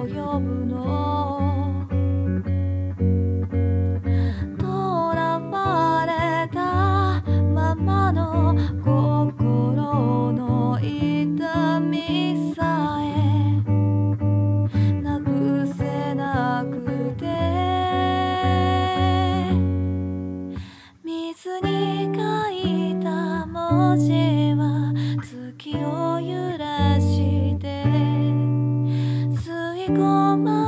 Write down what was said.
呼ぶのとらわれたままの心の痛みさえなくせなくて水に書いた文字は月を揺らして吸い込ま